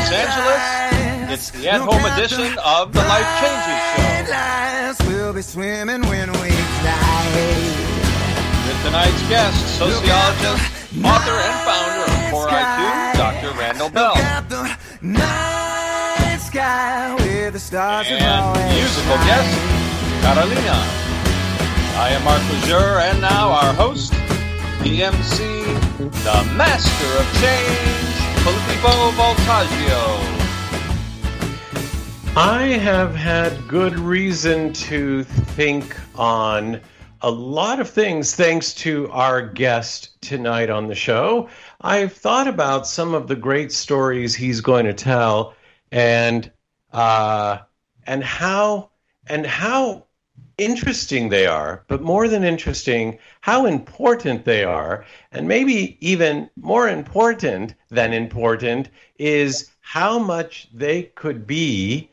Los Angeles, it's the at-home edition of The Life Changes Show. We'll be swimming when we fly. With tonight's guest, sociologist, author, and founder of Core IQ, Dr. Randall Bell. Night sky with the stars And musical guest, Carolina. I am Mark Lejeune, and now our host, the MC, the master of change, Filippo Voltaggio. I have had good reason to think on a lot of things thanks to our guest tonight on the show. I've thought about some of the great stories he's going to tell and how interesting they are, but more than interesting, how important they are, and maybe even more important than important is how much they could be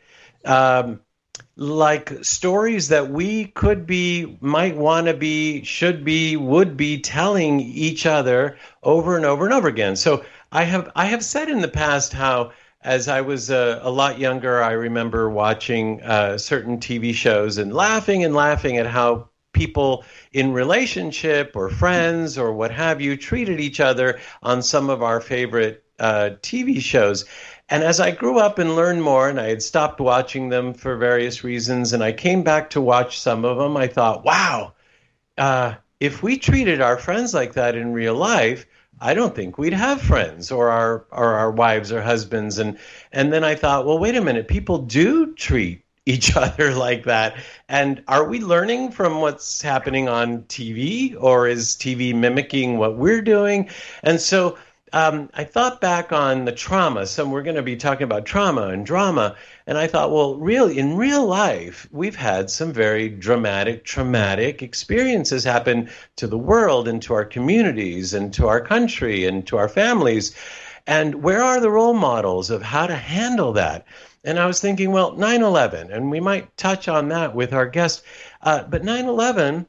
like stories that we could be, might want to be, should be, would be telling each other over and over and over again. So I have said in the past how, as I was a lot younger, I remember watching certain TV shows and laughing at how people in relationship or friends or what have you treated each other on some of our favorite TV shows. And as I grew up and learned more, and I had stopped watching them for various reasons, and I came back to watch some of them, I thought, wow, if we treated our friends like that in real life, I don't think we'd have friends or our wives or husbands. And then I thought, well, wait a minute, people do treat each other like that. And are we learning from what's happening on TV, or is TV mimicking what we're doing? And so I thought back on the trauma. We're going to be talking about trauma and drama. And I thought, well, really, in real life, we've had some very dramatic, traumatic experiences happen to the world and to our communities and to our country and to our families. And where are the role models of how to handle that? And I was thinking, well, 9/11, and we might touch on that with our guest. But 9/11,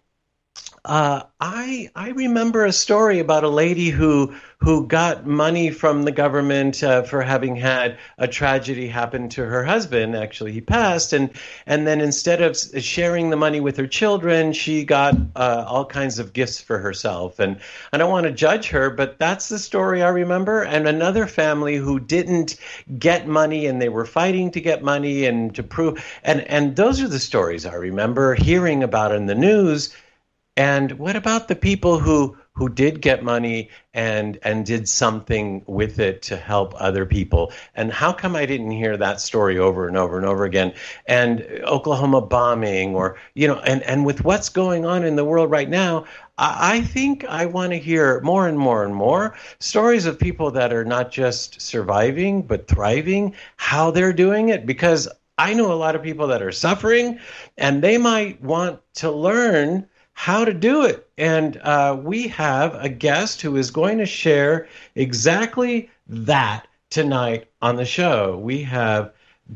I remember a story about a lady who got money from the government for having had a tragedy happen to her husband. Actually, he passed, and then instead of sharing the money with her children, she got all kinds of gifts for herself. And I don't want to judge her, but that's the story I remember. And another family who didn't get money, and they were fighting to get money and to prove. And those are the stories I remember hearing about in the news. And what about the people who did get money and did something with it to help other people? And how come I didn't hear that story over and over and over again? And Oklahoma bombing, or, and with what's going on in the world right now, I think I want to hear more and more and more stories of people that are not just surviving, but thriving, how they're doing it, because I know a lot of people that are suffering, and they might want to learn how to do it. And we have a guest who is going to share exactly that tonight on the show. We have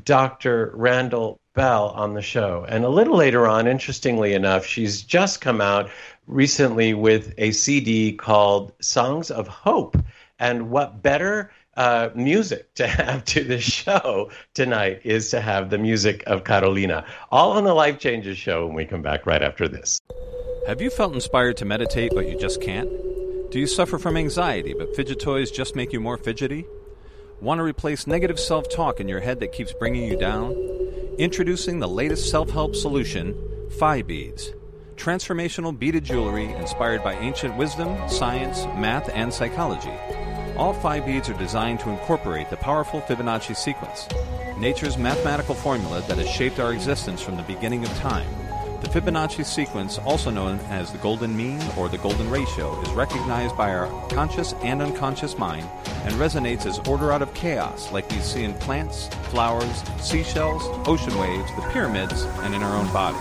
Dr. Randall Bell on the show. And a little later on, interestingly enough, she's just come out recently with a CD called Songs of Hope. And what better music to have to the show tonight is to have the music of Carolina. All on the Life Changes show when we come back right after this. Have you felt inspired to meditate, but you just can't? Do you suffer from anxiety, but fidget toys just make you more fidgety? Want to replace negative self-talk in your head that keeps bringing you down? Introducing the latest self-help solution, Phi Beads. Transformational beaded jewelry inspired by ancient wisdom, science, math, and psychology. All Phi Beads are designed to incorporate the powerful Fibonacci sequence, nature's mathematical formula that has shaped our existence from the beginning of time. The Fibonacci sequence, also known as the golden mean or the golden ratio, is recognized by our conscious and unconscious mind and resonates as order out of chaos, like we see in plants, flowers, seashells, ocean waves, the pyramids, and in our own body.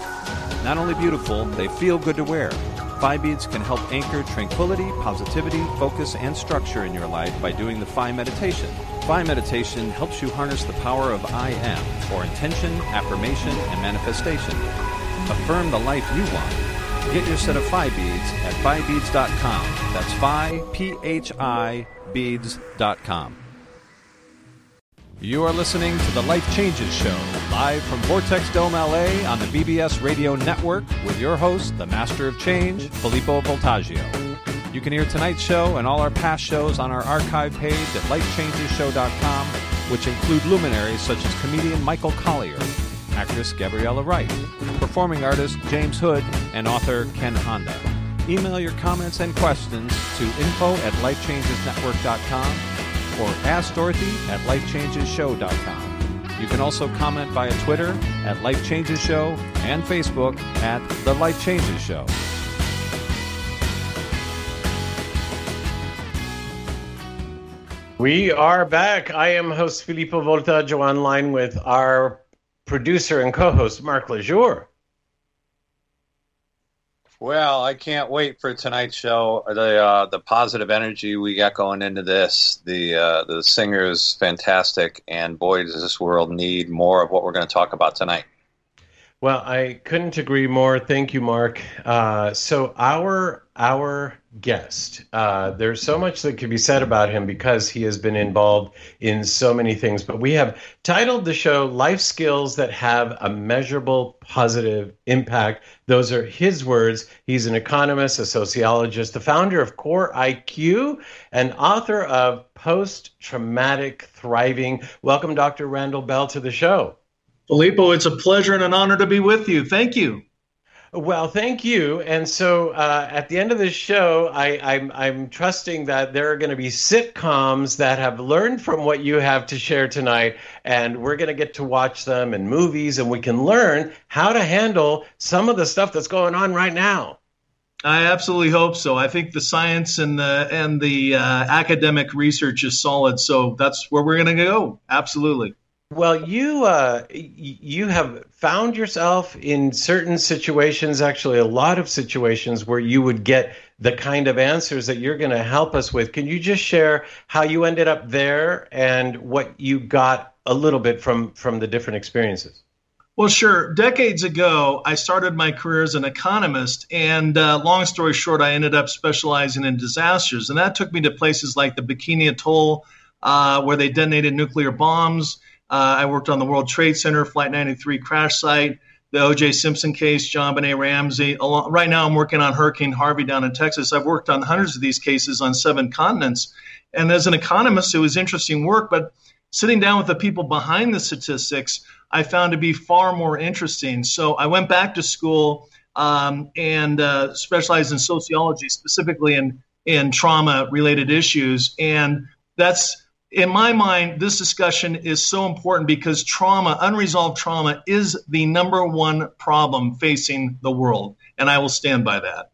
Not only beautiful, they feel good to wear. Phi Beads can help anchor tranquility, positivity, focus, and structure in your life by doing the Phi meditation. Phi meditation helps you harness the power of I Am, for intention, affirmation, and manifestation. Affirm the life you want. Get your set of Phi Beads at PhiBeads.com. That's Phi, P-H-I, Beads.com. You are listening to The Life Changes Show, live from Vortex Dome, LA on the BBS Radio Network with your host, the Master of Change, Filippo Voltaggio. You can hear tonight's show and all our past shows on our archive page at lifechangeshow.com, which include luminaries such as comedian Michael Collier, actress Gabriella Wright, performing artist James Hood, and author Ken Honda. Email your comments and questions to info@lifechangesnetwork.com or Ask Dorothy at lifechangeshow.com. You can also comment via Twitter at Life Changes Show and Facebook at The Life Changes Show. We are back. I am host Filippo Voltaggio, online with our producer and co-host Mark Lejour. Well, I can't wait for tonight's show. The positive energy we got going into this. The singer is fantastic, and boy, does this world need more of what we're going to talk about tonight. Well, I couldn't agree more. Thank you, Mark. So our guest, there's so much that could be said about him because he has been involved in so many things. But we have titled the show Life Skills That Have a Measurable Positive Impact. Those are his words. He's an economist, a sociologist, the founder of Core IQ, and author of Post-Traumatic Thriving. Welcome, Dr. Randall Bell, to the show. Filippo, it's a pleasure and an honor to be with you. Thank you. Well, thank you. And so at the end of this show, I'm trusting that there are going to be sitcoms that have learned from what you have to share tonight, and we're going to get to watch them, and movies, and we can learn how to handle some of the stuff that's going on right now. I absolutely hope so. I think the science and the academic research is solid, so that's where we're going to go. Absolutely. Well, you have found yourself in certain situations, actually a lot of situations, where you would get the kind of answers that you're going to help us with. Can you just share how you ended up there and what you got a little bit from the different experiences? Well, sure. Decades ago, I started my career as an economist, and long story short, I ended up specializing in disasters. And that took me to places like the Bikini Atoll, where they detonated nuclear bombs. I worked on the World Trade Center, Flight 93 crash site, the O.J. Simpson case, John Benet Ramsey. Right now I'm working on Hurricane Harvey down in Texas. I've worked on hundreds of these cases on 7 continents. And as an economist, it was interesting work, but sitting down with the people behind the statistics, I found to be far more interesting. So I went back to school and specialized in sociology, specifically in trauma-related issues. And that's, in my mind, this discussion is so important because trauma, unresolved trauma, is the number one problem facing the world. And I will stand by that.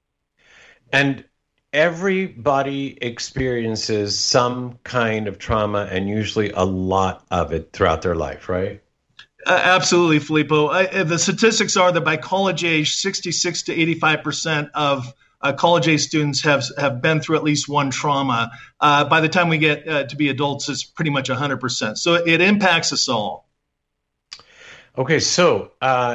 And everybody experiences some kind of trauma, and usually a lot of it throughout their life, right? Absolutely, Filippo. The statistics are that by college age, 66 to 85% of college-age students have been through at least one trauma. By the time we get to be adults, it's pretty much 100%. So it impacts us all. Okay, so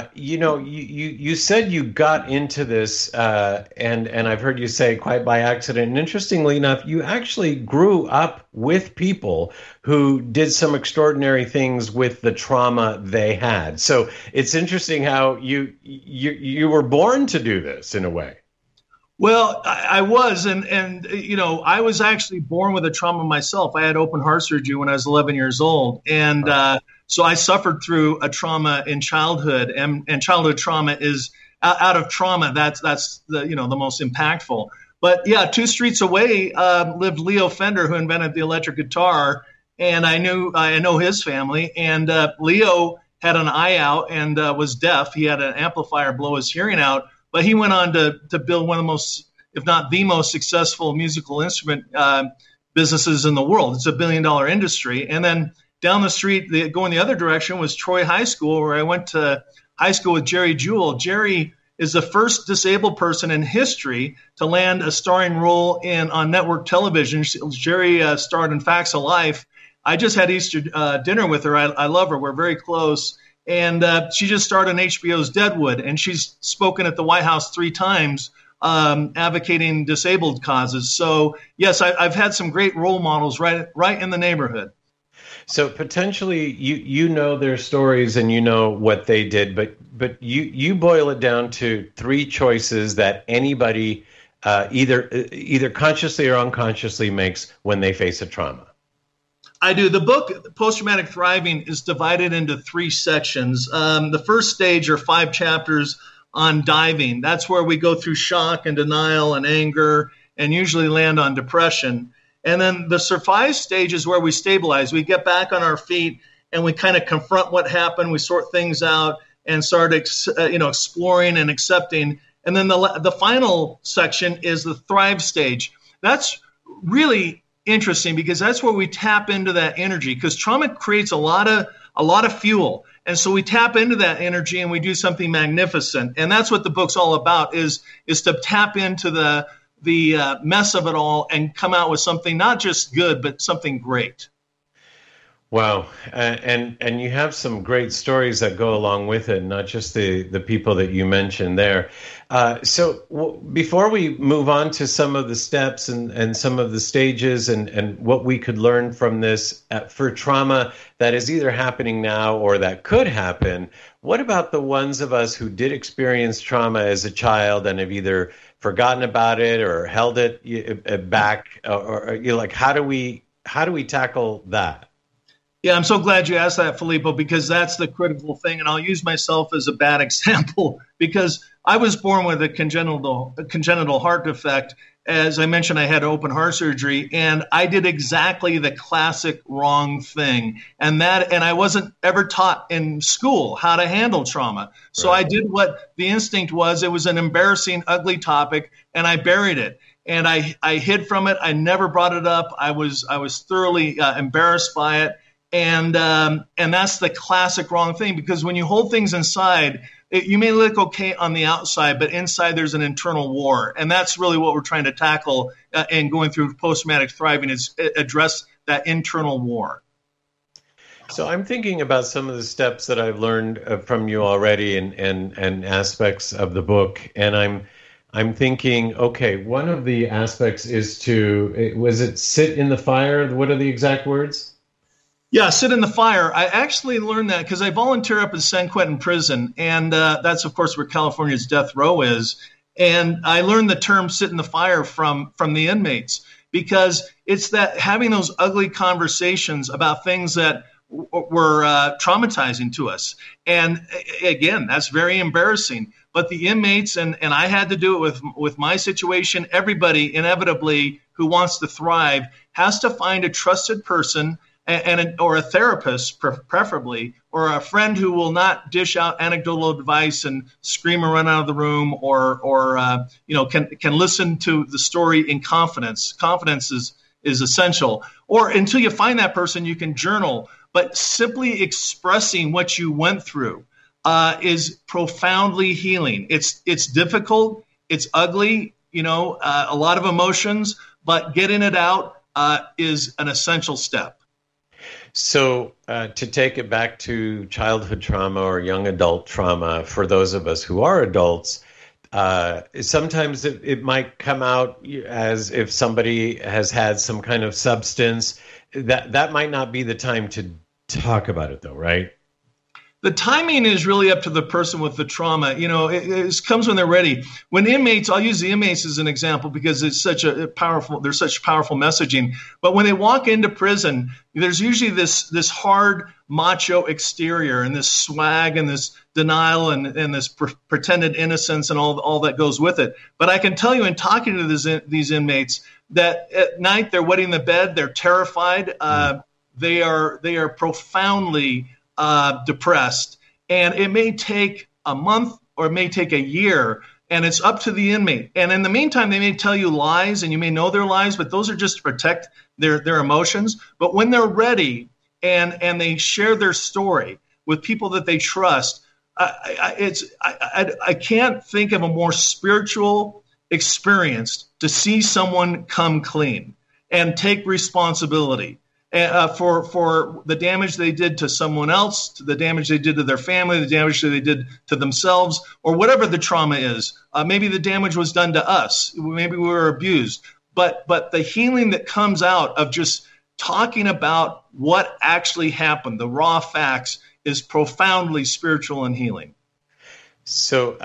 you said you got into this, and I've heard you say quite by accident. And interestingly enough, you actually grew up with people who did some extraordinary things with the trauma they had. So it's interesting how you were born to do this in a way. Well, I was, and I was actually born with a trauma myself. I had open heart surgery when I was 11 years old, and so I suffered through a trauma in childhood, and childhood trauma is out of trauma. That's the most impactful. But yeah, 2 streets away lived Leo Fender, who invented the electric guitar, and I know his family. And Leo had an eye out and was deaf. He had an amplifier blow his hearing out. But he went on to build one of the most, if not the most successful musical instrument businesses in the world. It's $1 billion industry. And then down the street, going the other direction, was Troy High School, where I went to high school with Jerry Jewell. Jerry is the first disabled person in history to land a starring role on network television. Jerry starred in Facts of Life. I just had Easter dinner with her. I love her. We're very close. And she just starred on HBO's Deadwood, and she's spoken at the White House 3 times advocating disabled causes. So, yes, I've had some great role models right in the neighborhood. So potentially, you know their stories and you know what they did, but you boil it down to three choices that anybody either consciously or unconsciously makes when they face a trauma. I do. The book, Post-Traumatic Thriving, is divided into three sections. The first stage are 5 chapters on diving. That's where we go through shock and denial and anger and usually land on depression. And then the survive stage is where we stabilize. We get back on our feet and we kind of confront what happened. We sort things out and start exploring and accepting. And then the final section is the thrive stage. That's really interesting because that's where we tap into that energy, because trauma creates a lot of fuel. And so we tap into that energy and we do something magnificent. And that's what the book's all about, is to tap into the mess of it all and come out with something not just good, but something great. Wow. And you have some great stories that go along with it, not just the people that you mentioned there. So before we move on to some of the steps and some of the stages and what we could learn from this for trauma that is either happening now or that could happen, what about the ones of us who did experience trauma as a child and have either forgotten about it or held it back, or like, how do we tackle that? Yeah, I'm so glad you asked that, Filippo, because that's the critical thing. And I'll use myself as a bad example because I was born with a congenital heart defect. As I mentioned, I had open heart surgery, and I did exactly the classic wrong thing. And I wasn't ever taught in school how to handle trauma. So right. I did what the instinct was. It was an embarrassing, ugly topic, and I buried it. And I hid from it. I never brought it up. I was thoroughly embarrassed by it. And that's the classic wrong thing, because when you hold things inside, you may look okay on the outside, but inside there's an internal war. And that's really what we're trying to tackle and going through post-traumatic thriving, is address that internal war. So I'm thinking about some of the steps that I've learned from you already and aspects of the book. And I'm thinking, okay, one of the aspects is was it sit in the fire? What are the exact words? Yeah, sit in the fire. I actually learned that because I volunteer up at San Quentin Prison, and that's, of course, where California's death row is. And I learned the term sit in the fire from the inmates, because it's that having those ugly conversations about things that were traumatizing to us. And again, that's very embarrassing. But the inmates, and I had to do it with my situation, everybody inevitably who wants to thrive has to find a trusted person or a therapist, preferably, or a friend who will not dish out anecdotal advice and scream and run out of the room, or can listen to the story in confidence. Confidence is essential. Or until you find that person, you can journal. But simply expressing what you went through is profoundly healing. It's difficult. It's ugly. A lot of emotions, but getting it out is an essential step. So to take it back to childhood trauma or young adult trauma, for those of us who are adults, sometimes it might come out as if somebody has had some kind of substance. That might not be the time to talk about it, though, right? The timing is really up to the person with the trauma. It comes when they're ready. When inmates, I'll use the inmates as an example because it's there's such powerful messaging. But when they walk into prison, there's usually this hard macho exterior and this swag and this denial and this pretended innocence and all that goes with it. But I can tell you, in talking to these inmates, that at night they're wetting the bed, they're terrified, they are profoundly depressed, and it may take a month or it may take a year, and it's up to the inmate. And in the meantime, they may tell you lies, and you may know they're lies, but those are just to protect their emotions. But when they're ready and they share their story with people that they trust, I can't think of a more spiritual experience to see someone come clean and take responsibility for the damage they did to someone else, to the damage they did to their family, the damage that they did to themselves, or whatever the trauma is. Maybe the damage was done to us. Maybe we were abused. But the healing that comes out of just talking about what actually happened, the raw facts, is profoundly spiritual and healing. So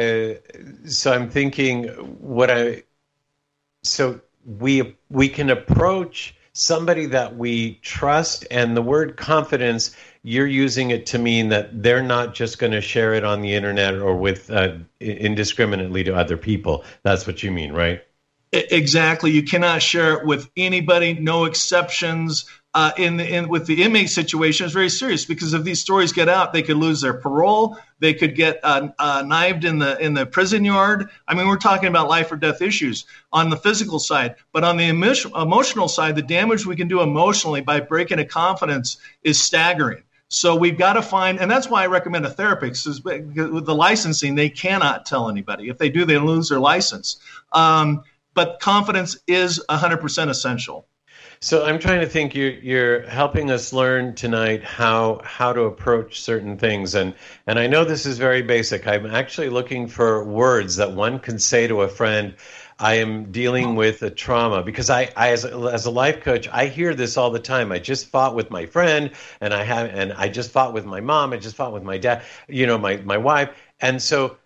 I'm thinking so we can approach somebody that we trust, and the word confidence, you're using it to mean that they're not just going to share it on the internet or with indiscriminately to other people. That's what you mean, right? Exactly. You cannot share it with anybody, no exceptions. With the inmate situation, it's very serious, because if these stories get out, they could lose their parole. They could get knifed in the prison yard. I mean, we're talking about life or death issues on the physical side. But on the emotional side, the damage we can do emotionally by breaking a confidence is staggering. So we've got to find, and that's why I recommend a therapist, is with the licensing, they cannot tell anybody. If they do, they lose their license. But confidence is 100% essential. So I'm trying to think, you're helping us learn tonight how to approach certain things. And I know this is very basic. I'm actually looking for words that one can say to a friend. I am dealing with a trauma, because I as a life coach, I hear this all the time. I just fought with my friend, and I just fought with my mom. I just fought with my dad, my wife. And so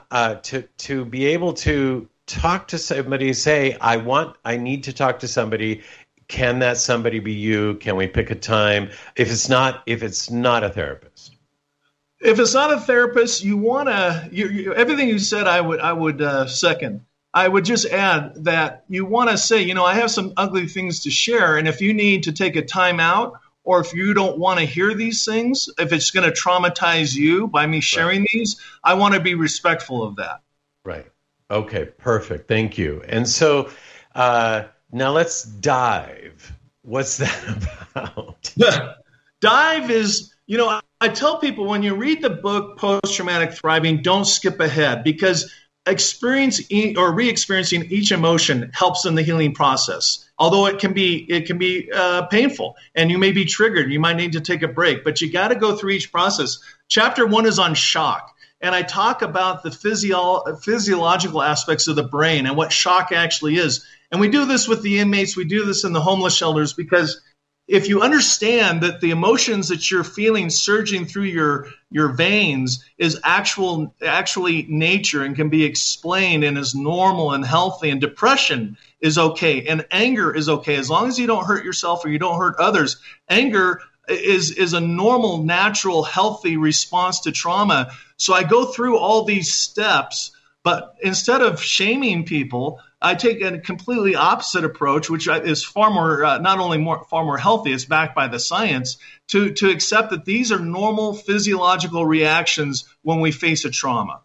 to be able to talk to somebody, say, I need to talk to somebody. Can that somebody be you? Can we pick a time? If it's not a therapist. If it's not a therapist, you want to, everything you said, I would second. I would just add that you want to say, I have some ugly things to share. And if you need to take a time out, or if you don't want to hear these things, if it's going to traumatize you by me sharing these, I want to be respectful of that. Right. Okay, perfect. Thank you. And so, now let's dive. What's that about? Dive is, I tell people, when you read the book Post-Traumatic Thriving, don't skip ahead, because experiencing or re-experiencing each emotion helps in the healing process. Although it can be painful, and you may be triggered. You might need to take a break, but you got to go through each process. Chapter 1 is on shock. And I talk about the physiological aspects of the brain and what shock actually is. And we do this with the inmates. We do this in the homeless shelters, because if you understand that the emotions that you're feeling surging through your veins is actually nature and can be explained and is normal and healthy, and depression is okay and anger is okay, as long as you don't hurt yourself or you don't hurt others. Anger is a normal, natural, healthy response to trauma. So I go through all these steps, but instead of shaming people, I take a completely opposite approach, which is far more healthy, it's backed by the science, to accept that these are normal physiological reactions when we face a trauma.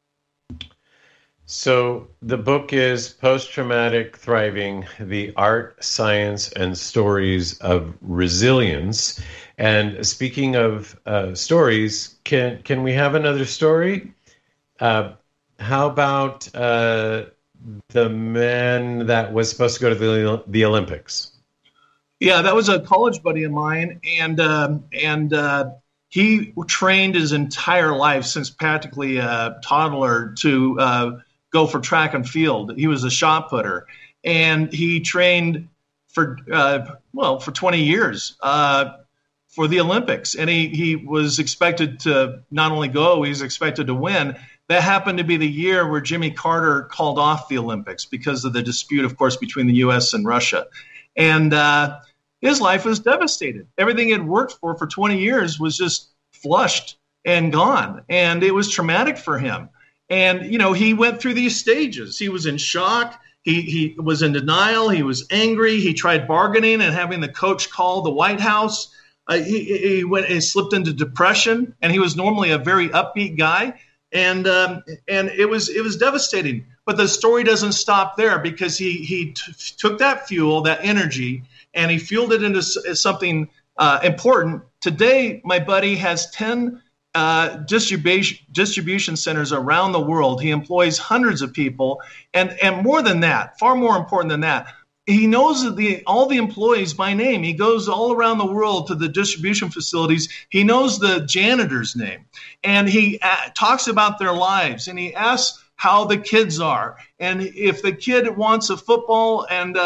So the book is Post-Traumatic Thriving, the Art, Science, and Stories of Resilience. And speaking of stories, can we have another story? How about the man that was supposed to go to the Olympics? Yeah, that was a college buddy of mine, and he trained his entire life since practically a toddler to go for track and field. He was a shot putter, and he trained for 20 years for the Olympics. And he was expected to not only go, he was expected to win. That happened to be the year where Jimmy Carter called off the Olympics because of the dispute, of course, between the U.S. and Russia. And his life was devastated. Everything he had worked for 20 years was just flushed and gone. And it was traumatic for him. And, he went through these stages. He was in shock. He was in denial. He was angry. He tried bargaining and having the coach call the White House. He slipped into depression, and he was normally a very upbeat guy. And it was devastating. But the story doesn't stop there, because he took that fuel, that energy, and he fueled it into something important. Today, my buddy has 10 distribution centers around the world. He employs hundreds of people, and more than that, far more important than that, he knows all the employees by name. He goes all around the world to the distribution facilities. He knows the janitor's name, and he talks about their lives, and he asks how the kids are, and if the kid wants a football and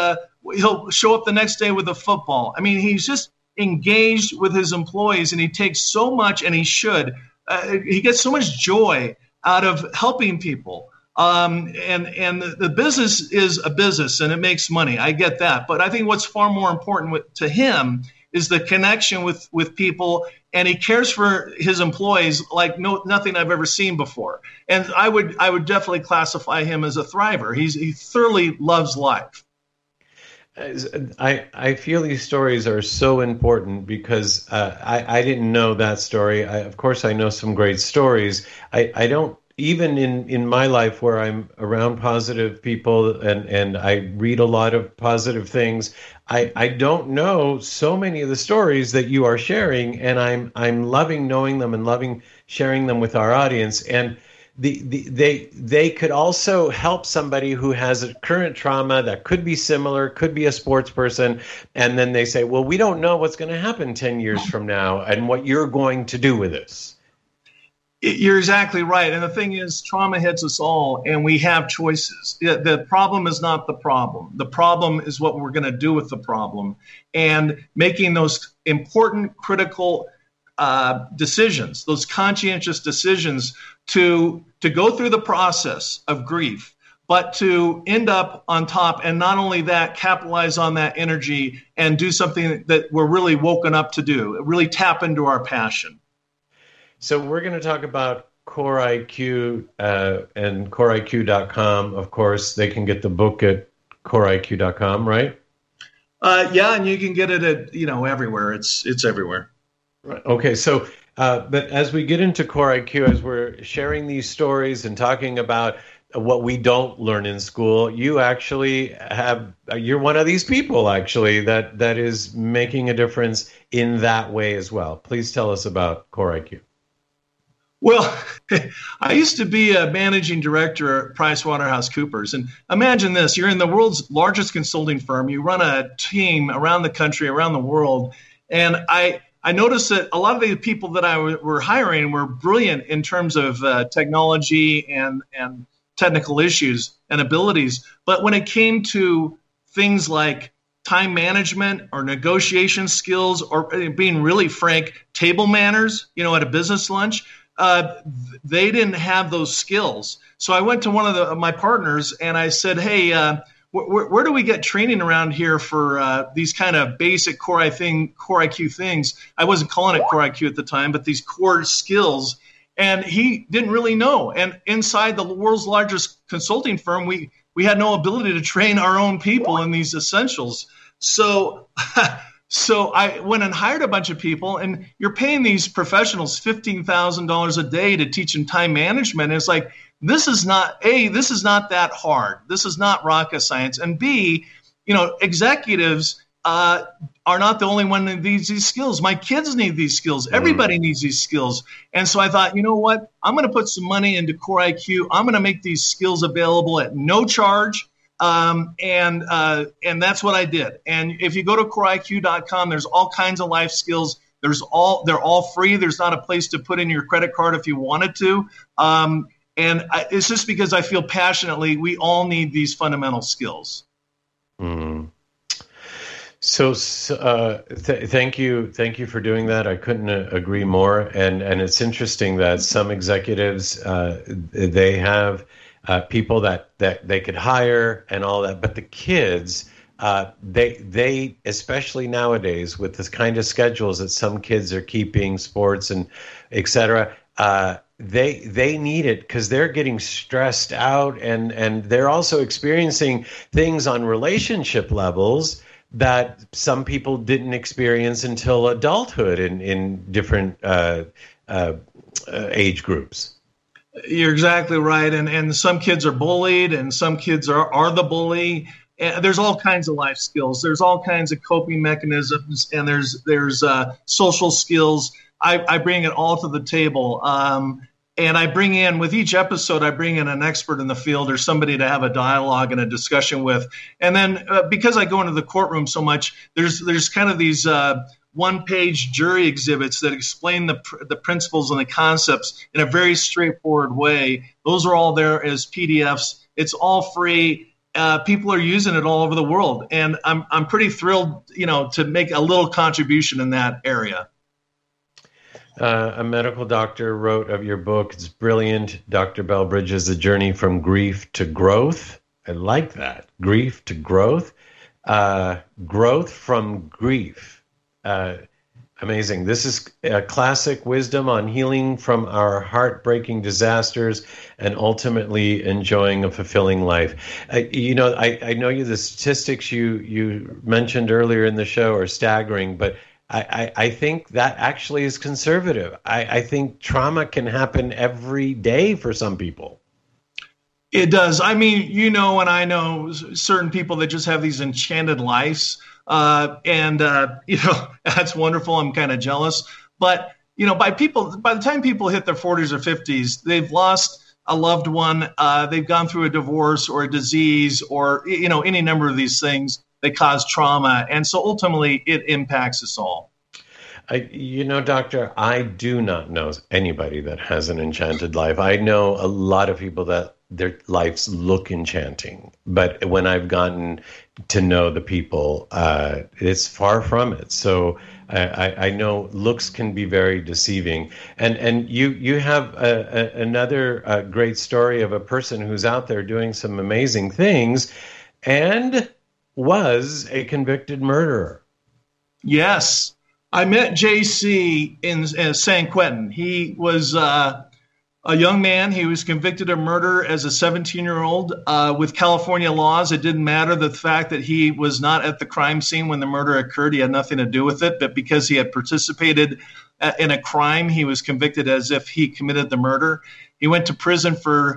he'll show up the next day with a football. I mean, he's just engaged with his employees, and he takes so much, and he should. He gets so much joy out of helping people. And the business is a business, and it makes money. I get that. But I think what's far more important to him is the connection with people, and he cares for his employees like nothing I've ever seen before. And I would definitely classify him as a thriver. He thoroughly loves life. I feel these stories are so important because I didn't know that story. Of course, I know some great stories. I don't, even in my life where I'm around positive people and I read a lot of positive things, I don't know so many of the stories that you are sharing, and I'm loving knowing them and loving sharing them with our audience. And they could also help somebody who has a current trauma that could be similar, could be a sports person, and then they say, well, we don't know what's going to happen 10 years from now and what you're going to do with this. You're exactly right. And the thing is, trauma hits us all, and we have choices. The problem is not the problem. The problem is what we're going to do with the problem, and making those important, critical decisions, those conscientious decisions to go through the process of grief, but to end up on top, and not only that, capitalize on that energy and do something that we're really woken up to do, really tap into our passion. So we're going to talk about Core IQ and CoreIQ.com. Of course, they can get the book at CoreIQ.com, right? Yeah, and you can get it at everywhere. It's everywhere. Right. Okay, so but as we get into Core IQ, as we're sharing these stories and talking about what we don't learn in school, you actually you're one of these people actually that is making a difference in that way as well. Please tell us about Core IQ. Well, I used to be a managing director at PricewaterhouseCoopers. And imagine this, you're in the world's largest consulting firm. You run a team around the country, around the world. And I noticed that a lot of the people that I were hiring were brilliant in terms of technology and technical issues and abilities. But when it came to things like time management or negotiation skills, or being really frank, table manners, at a business lunch, they didn't have those skills. So I went to one of my partners and I said, hey, where do we get training around here for these kind of basic Core IQ things? I wasn't calling it Core IQ at the time, but these core skills. And he didn't really know. And inside the world's largest consulting firm, we had no ability to train our own people in these essentials. So I went and hired a bunch of people, and you're paying these professionals $15,000 a day to teach them time management. And it's like, this is not that hard. This is not rocket science. And B, executives are not the only one that needs these skills. My kids need these skills. Everybody needs these skills. And so I thought, you know what? I'm going to put some money into Core IQ. I'm going to make these skills available at no charge. And that's what I did. And if you go to CoreIQ.com, there's all kinds of life skills. They're all free. There's not a place to put in your credit card if you wanted to. It's just because I feel passionately we all need these fundamental skills. Mm. So thank you for doing that. I couldn't agree more. And it's interesting that some executives they have people that they could hire and all that, but the kids they especially nowadays with this kind of schedules that some kids are keeping, sports and etc. They need it because they're getting stressed out and they're also experiencing things on relationship levels that some people didn't experience until adulthood in different age groups. You're exactly right. And some kids are bullied and some kids are the bully. And there's all kinds of life skills. There's all kinds of coping mechanisms, and there's social skills. I bring it all to the table. And I bring in, with each episode, I bring in an expert in the field or somebody to have a dialogue and a discussion with. And then because I go into the courtroom so much, there's kind of these one-page jury exhibits that explain the principles and the concepts in a very straightforward way. Those are all there as PDFs. It's all free. people are using it all over the world. And I'm pretty thrilled, to make a little contribution in that area. A medical doctor wrote of your book. It's brilliant. Dr. Bell Bridges, A Journey from Grief to Growth. I like that. Grief to growth. Growth from grief. Amazing. This is a classic wisdom on healing from our heartbreaking disasters and ultimately enjoying a fulfilling life. I know the statistics you mentioned earlier in the show are staggering, but I think that actually is conservative. I think trauma can happen every day for some people. It does. I mean, and I know certain people that just have these enchanted lives. That's wonderful. I'm kind of jealous. But, by the time people hit their 40s or 50s, they've lost a loved one. They've gone through a divorce or a disease or, any number of these things that cause trauma. And so ultimately it impacts us all. Doctor, I do not know anybody that has an enchanted life. I know a lot of people that their lives look enchanting, but when I've gotten to know the people, it's far from it. So I know looks can be very deceiving. And you have another great story of a person who's out there doing some amazing things and was a convicted murderer. Yes. I met JC in San Quentin. He was a young man. He was convicted of murder as a 17-year-old. With California laws, it didn't matter the fact that he was not at the crime scene when the murder occurred. He had nothing to do with it. But because he had participated in a crime, he was convicted as if he committed the murder. He went to prison for,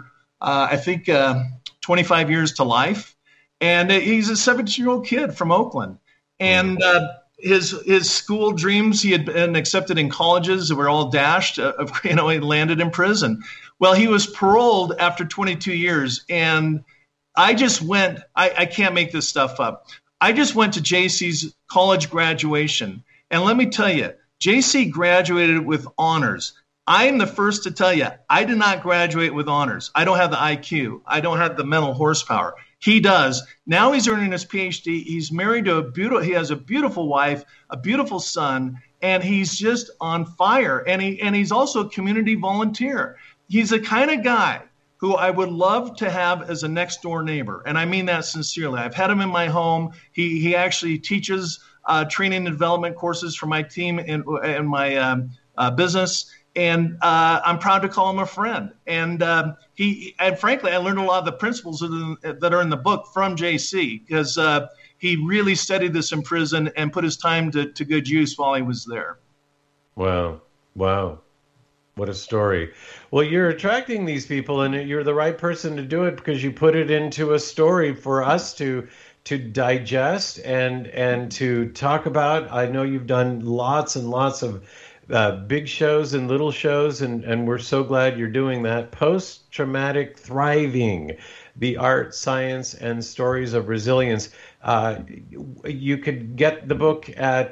25 years to life. And he's a 17-year-old kid from Oakland. And his school dreams, he had been accepted in colleges that were all dashed. He landed in prison. Well, he was paroled after 22 years. And I just went, I can't make this stuff up. I just went to JC's college graduation. And let me tell you, JC graduated with honors. I am the first to tell you, I did not graduate with honors. I don't have the IQ. I don't have the mental horsepower. He does. Now he's earning his PhD. He's married to he has a beautiful wife, a beautiful son, and he's just on fire. And he's also a community volunteer. He's the kind of guy who I would love to have as a next door neighbor. And I mean that sincerely. I've had him in my home. He actually teaches training and development courses for my team in my business. And I'm proud to call him a friend. And frankly, I learned a lot of the principles that are in the book from JC because he really studied this in prison and put his time to good use while he was there. Wow. What a story. Well, you're attracting these people, and you're the right person to do it because you put it into a story for us to digest and to talk about. I know you've done lots and lots of big shows and little shows, and we're so glad you're doing that. Post-traumatic thriving, the art, science, and stories of resilience. You could get the book at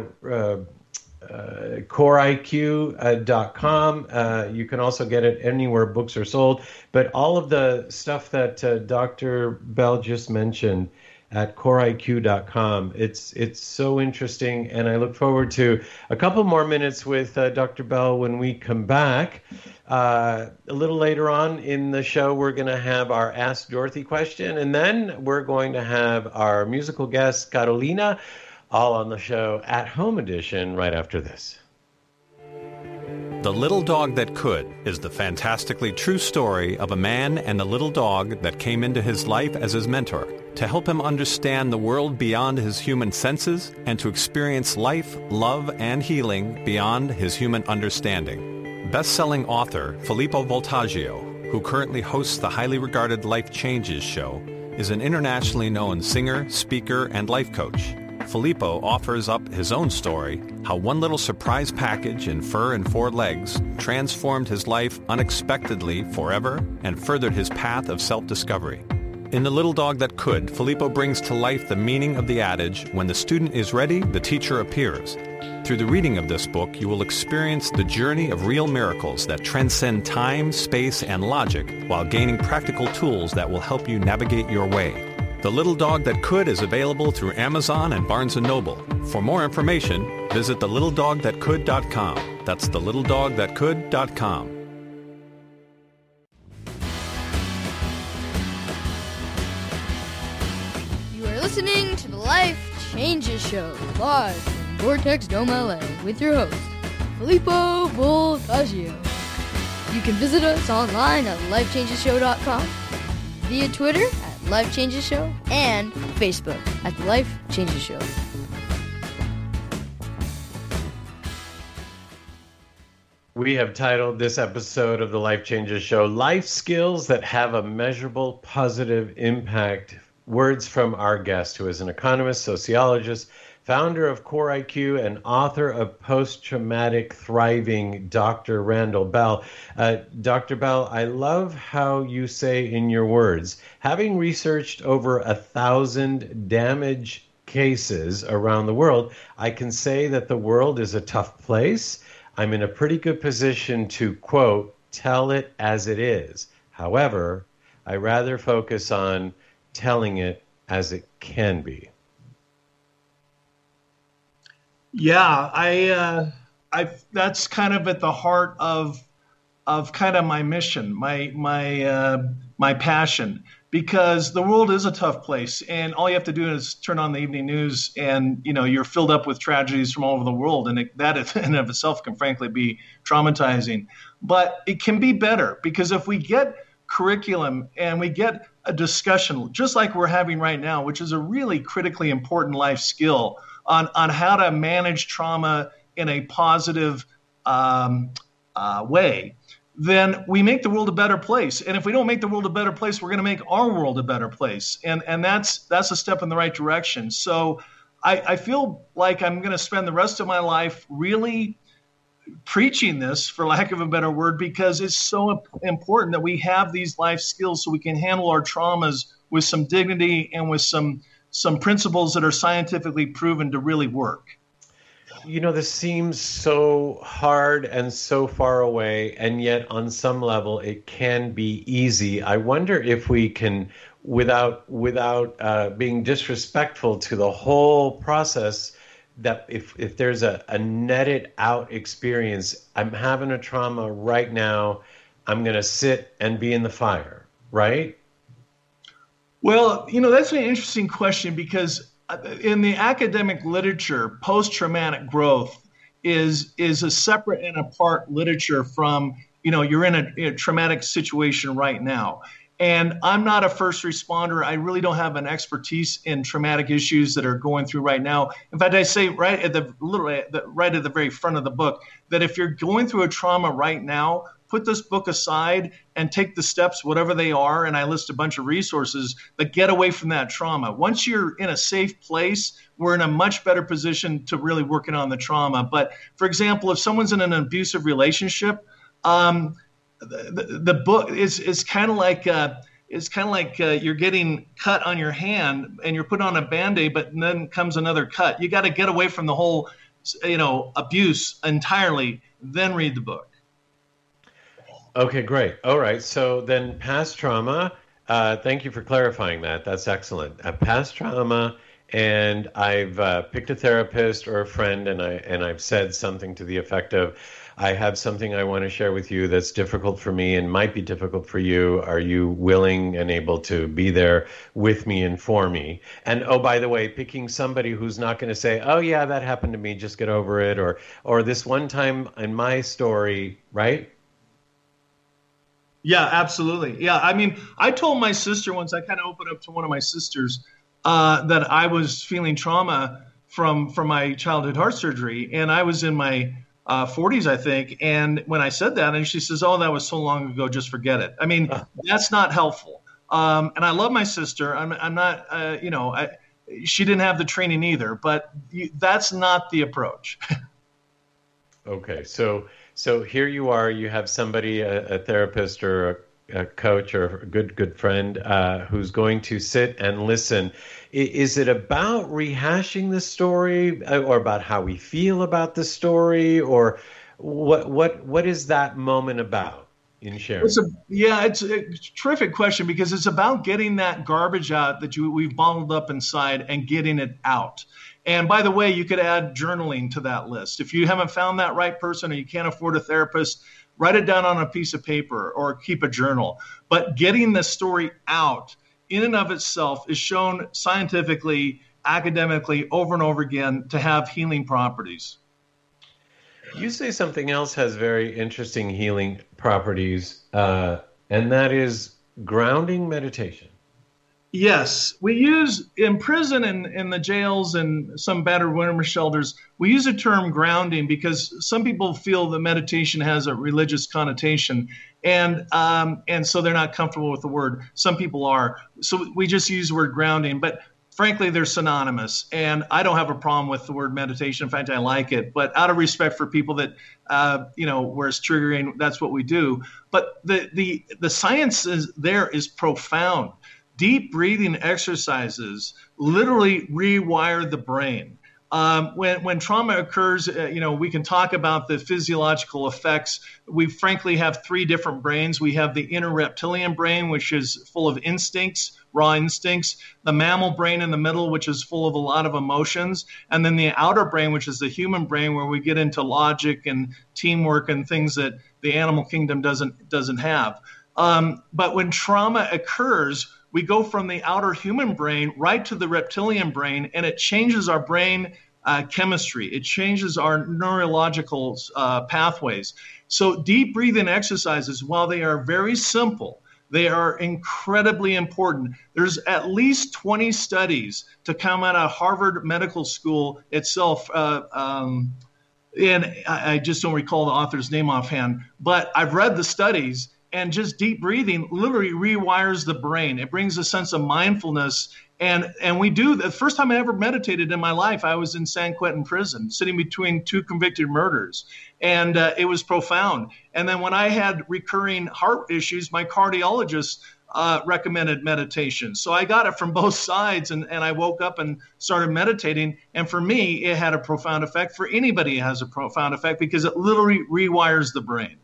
CoreIQ.com. You can also get it anywhere books are sold. But all of the stuff that Dr. Bell just mentioned at CoreIQ.com. It's so interesting, and I look forward to a couple more minutes with Dr. Bell when we come back. A little later on in the show, we're going to have our Ask Dorothy question, and then we're going to have our musical guest, Carolina, all on the show at Home Edition right after this. The Little Dog That Could is the fantastically true story of a man and a little dog that came into his life as his mentor to help him understand the world beyond his human senses and to experience life, love, and healing beyond his human understanding. Best-selling author Filippo Voltaggio, who currently hosts the highly regarded Life Changes show, is an internationally known singer, speaker, and life coach. Filippo offers up his own story, how one little surprise package in fur and 4 legs transformed his life unexpectedly forever and furthered his path of self-discovery. In The Little Dog That Could, Filippo brings to life the meaning of the adage, when the student is ready, the teacher appears. Through the reading of this book, you will experience the journey of real miracles that transcend time, space, and logic while gaining practical tools that will help you navigate your way. The Little Dog That Could is available through Amazon and Barnes & Noble. For more information, visit thelittledogthatcould.com. That's thelittledogthatcould.com. You are listening to the Life Changes Show, live from Vortex Dome, LA, with your host, Filippo Voltaggio. You can visit us online at lifechangeshow.com, via Twitter at Life Changes Show, and Facebook at The Life Changes Show. We have titled this episode of the Life Changes Show, Life Skills That Have a Measurable Positive Impact. Words from our guest, who is an economist, sociologist, founder of Core IQ, and author of Post-Traumatic Thriving, Dr. Randall Bell. Dr. Bell, I love how you say in your words, having researched over 1,000 damage cases around the world, I can say that the world is a tough place. I'm in a pretty good position to, quote, tell it as it is. However, I rather focus on telling it as it can be. Yeah, I that's kind of at the heart of kind of my mission, my passion, because the world is a tough place, and all you have to do is turn on the evening news, and you're filled up with tragedies from all over the world, and that in and of itself can frankly be traumatizing. But it can be better, because if we get curriculum and we get a discussion just like we're having right now, which is a really critically important life skill on how to manage trauma in a positive way, then we make the world a better place. And if we don't make the world a better place, we're going to make our world a better place. And that's a step in the right direction. So I feel like I'm going to spend the rest of my life really preaching this, for lack of a better word, because it's so important that we have these life skills so we can handle our traumas with some dignity and with some principles that are scientifically proven to really work. This seems so hard and so far away, and yet on some level it can be easy. I wonder if we can, without being disrespectful to the whole process, that if there's a netted out experience, I'm having a trauma right now, I'm going to sit and be in the fire, right? Well, that's an interesting question, because in the academic literature, post-traumatic growth is a separate and apart literature from, you're in a traumatic situation right now. And I'm not a first responder. I really don't have an expertise in traumatic issues that are going through right now. In fact, I say right at the very front of the book that if you're going through a trauma right now, put this book aside and take the steps, whatever they are, and I list a bunch of resources that get away from that trauma. Once you're in a safe place, we're in a much better position to really working on the trauma. But for example, if someone's in an abusive relationship, the book is kind of like you're getting cut on your hand and you're putting on a Band-Aid, but then comes another cut. You got to get away from the whole, abuse entirely, then read the book. Okay, great. All right. So then past trauma, thank you for clarifying that. That's excellent. Past trauma, and I've picked a therapist or a friend, and I've said something to the effect of, I have something I want to share with you that's difficult for me and might be difficult for you. Are you willing and able to be there with me and for me? And oh, by the way, picking somebody who's not going to say, oh yeah, that happened to me, just get over it, or this one time in my story, right? Yeah, absolutely. Yeah, I mean, I told my sister once, I kind of opened up to one of my sisters that I was feeling trauma from my childhood heart surgery, and I was in my 40s, I think. And when I said that, and she says, oh, that was so long ago, just forget it. I mean, that's not helpful. And I love my sister. I'm not, she didn't have the training either, but that's not the approach. Okay. So here you are, you have somebody, a therapist or a coach or a good friend who's going to sit and listen. Is it about rehashing the story or about how we feel about the story, or what is that moment about? in sharing? It's a terrific question, because it's about getting that garbage out that we've bottled up inside and getting it out. And by the way, you could add journaling to that list. If you haven't found that right person or you can't afford a therapist, write it down on a piece of paper or keep a journal. But getting the story out in and of itself is shown scientifically, academically, over and over again to have healing properties. You say something else has very interesting healing properties, and that is grounding meditation. Yes, we use in prison and in the jails and some battered women shelters, we use the term grounding because some people feel that meditation has a religious connotation, and so they're not comfortable with the word. Some people are, so we just use the word grounding, but frankly, they're synonymous, and I don't have a problem with the word meditation. In fact, I like it, but out of respect for people that, where it's triggering, that's what we do. But the science is profound. Deep breathing exercises literally rewire the brain. When trauma occurs, we can talk about the physiological effects. We frankly have three different brains. We have the inner reptilian brain, which is full of instincts, raw instincts, the mammal brain in the middle, which is full of a lot of emotions, and then the outer brain, which is the human brain, where we get into logic and teamwork and things that the animal kingdom doesn't have. But when trauma occurs, we go from the outer human brain right to the reptilian brain, and it changes our brain chemistry. It changes our neurological pathways. So deep breathing exercises, while they are very simple, they are incredibly important. There's at least 20 studies to come out of Harvard Medical School itself, and I just don't recall the author's name offhand, but I've read the studies. And just deep breathing literally rewires the brain. It brings a sense of mindfulness. And we do. The first time I ever meditated in my life, I was in San Quentin prison, sitting between two convicted murderers. And it was profound. And then when I had recurring heart issues, my cardiologist recommended meditation. So I got it from both sides. And I woke up and started meditating. And for me, it had a profound effect. For anybody, it has a profound effect because it literally rewires the brain.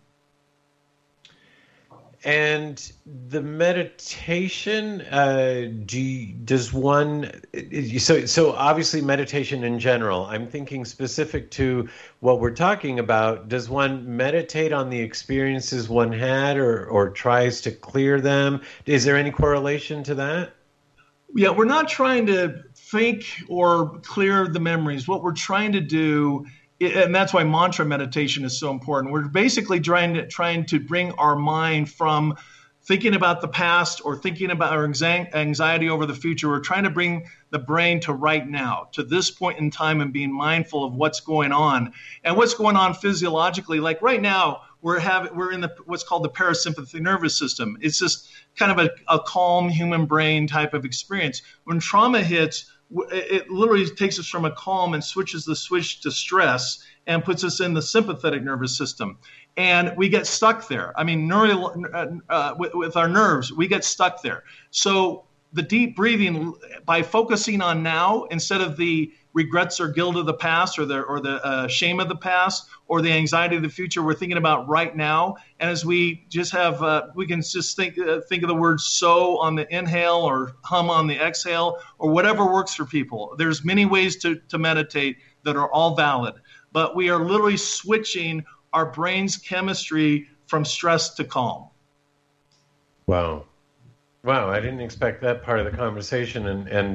And the meditation, does one, so obviously meditation in general, I'm thinking specific to what we're talking about. Does one meditate on the experiences one had or tries to clear them? Is there any correlation to that? Yeah, we're not trying to think or clear the memories. What we're trying to do, and that's why mantra meditation is so important. We're basically trying to bring our mind from thinking about the past or thinking about our anxiety over the future. We're trying to bring the brain to right now, to this point in time, and being mindful of what's going on and what's going on physiologically. Like right now, we're in what's called the parasympathetic nervous system. It's just kind of a calm human brain type of experience. When trauma hits, it literally takes us from a calm and switches the switch to stress and puts us in the sympathetic nervous system. And we get stuck there. I mean, with our nerves, we get stuck there. So the deep breathing, by focusing on now instead of the regrets or guilt of the past or the shame of the past or the anxiety of the future, we're thinking about right now. And as we just have, we can just think of the word so on the inhale or hum on the exhale or whatever works for people. There's many ways to meditate that are all valid, but we are literally switching our brain's chemistry from stress to calm. Wow, I didn't expect that part of the conversation and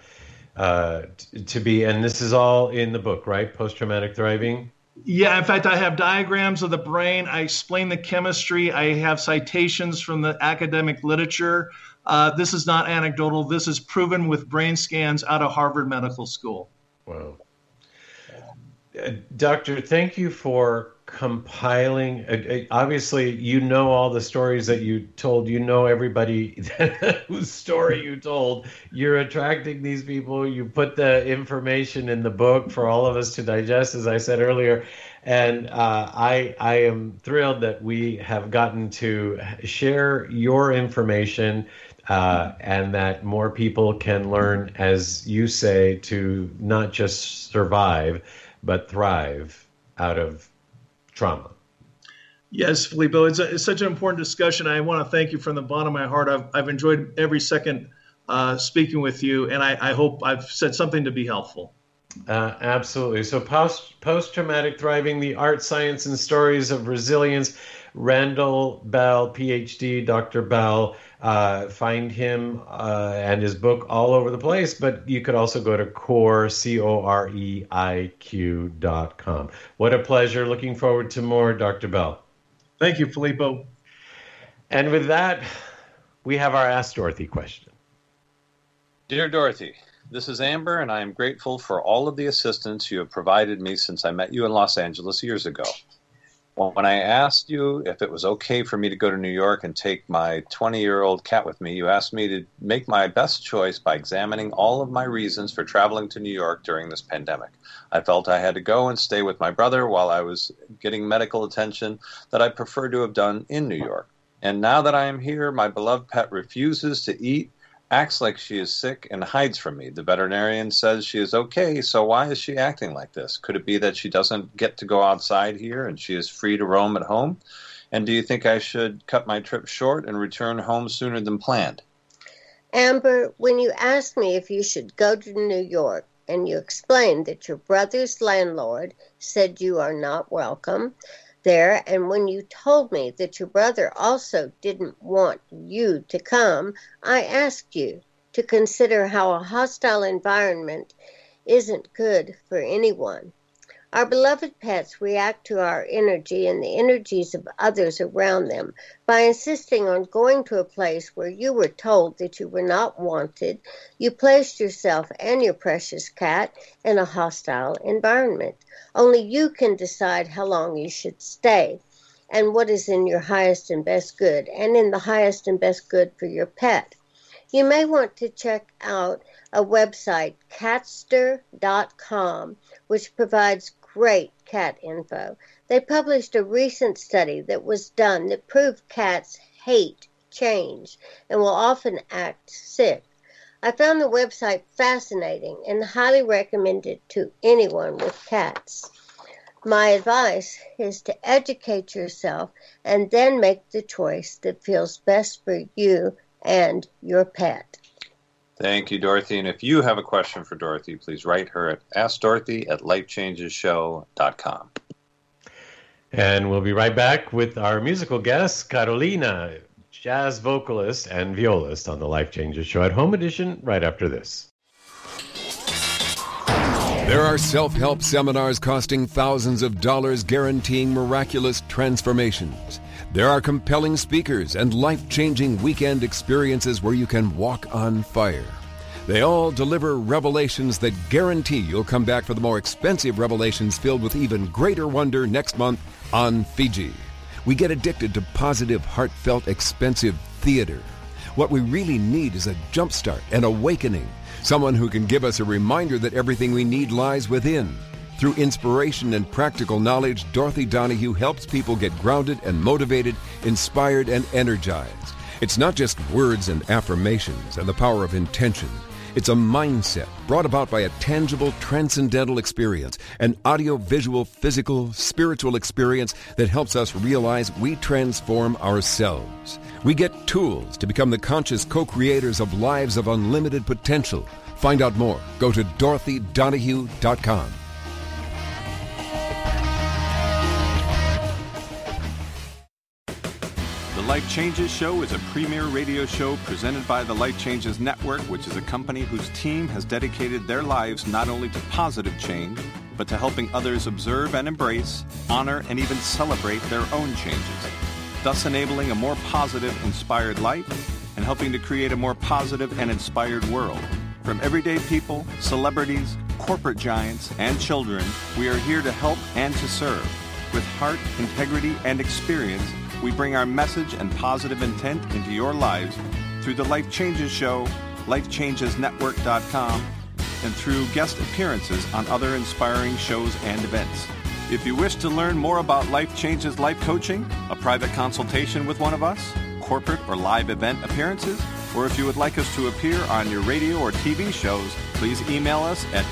to be, and this is all in the book, right? Post-traumatic thriving. Yeah, in fact, I have diagrams of the brain. I explain the chemistry. I have citations from the academic literature. This is not anecdotal. This is proven with brain scans out of Harvard Medical School. Wow. Doctor, thank you for compiling. Obviously, you know all the stories that you told. You know everybody whose story you told. You're attracting these people. You put the information in the book for all of us to digest, as I said earlier. And I am thrilled that we have gotten to share your information and that more people can learn, as you say, to not just survive, but thrive out of trauma. Yes, Filippo, it's such an important discussion. I want to thank you from the bottom of my heart. I've enjoyed every second speaking with you, and I hope I've said something to be helpful. Absolutely. So post-traumatic thriving, the art, science, and stories of resilience. Randall Bell, PhD, Dr. Bell. Find him and his book all over the place, but you could also go to CoreIQ.com. What a pleasure. Looking forward to more, Dr. Bell. Thank you, Filippo. And with that, we have our Ask Dorothy question. Dear Dorothy, this is Amber, and I am grateful for all of the assistance you have provided me since I met you in Los Angeles years ago. When I asked you if it was okay for me to go to New York and take my 20-year-old cat with me, you asked me to make my best choice by examining all of my reasons for traveling to New York during this pandemic. I felt I had to go and stay with my brother while I was getting medical attention that I preferred to have done in New York. And now that I am here, my beloved pet refuses to eat, acts like she is sick, and hides from me. The veterinarian says she is okay, so why is she acting like this? Could it be that she doesn't get to go outside here and she is free to roam at home? And do you think I should cut my trip short and return home sooner than planned? Amber, when you asked me if you should go to New York and you explained that your brother's landlord said you are not welcome there, and when you told me that your brother also didn't want you to come, I asked you to consider how a hostile environment isn't good for anyone. Our beloved pets react to our energy and the energies of others around them. By insisting on going to a place where you were told that you were not wanted, you placed yourself and your precious cat in a hostile environment. Only you can decide how long you should stay and what is in your highest and best good, and in the highest and best good for your pet. You may want to check out a website, catster.com, which provides great cat info. They published a recent study that was done that proved cats hate change and will often act sick. I found the website fascinating and highly recommend it to anyone with cats. My advice is to educate yourself and then make the choice that feels best for you and your pet. Thank you, Dorothy. And if you have a question for Dorothy, please write her at AskDorothy@LifeChangesShow.com. And we'll be right back with our musical guest, Carolina, jazz vocalist and violist on the Life Changes Show at Home Edition, right after this. There are self-help seminars costing thousands of dollars guaranteeing miraculous transformations. There are compelling speakers and life-changing weekend experiences where you can walk on fire. They all deliver revelations that guarantee you'll come back for the more expensive revelations filled with even greater wonder next month on Fiji. We get addicted to positive, heartfelt, expensive theater. What we really need is a jumpstart, an awakening, someone who can give us a reminder that everything we need lies within. Through inspiration and practical knowledge, Dorothy Donahue helps people get grounded and motivated, inspired and energized. It's not just words and affirmations and the power of intention. It's a mindset brought about by a tangible, transcendental experience, an audio-visual, physical, spiritual experience that helps us realize we transform ourselves. We get tools to become the conscious co-creators of lives of unlimited potential. Find out more. Go to DorothyDonahue.com. The Life Changes Show is a premier radio show presented by the Life Changes Network, which is a company whose team has dedicated their lives not only to positive change, but to helping others observe and embrace, honor, and even celebrate their own changes, thus enabling a more positive, inspired life and helping to create a more positive and inspired world. From everyday people, celebrities, corporate giants, and children, we are here to help and to serve. With heart, integrity, and experience, we bring our message and positive intent into your lives through the Life Changes Show, LifeChangesNetwork.com, and through guest appearances on other inspiring shows and events. If you wish to learn more about Life Changes Life Coaching, a private consultation with one of us, corporate or live event appearances, or if you would like us to appear on your radio or TV shows, please email us at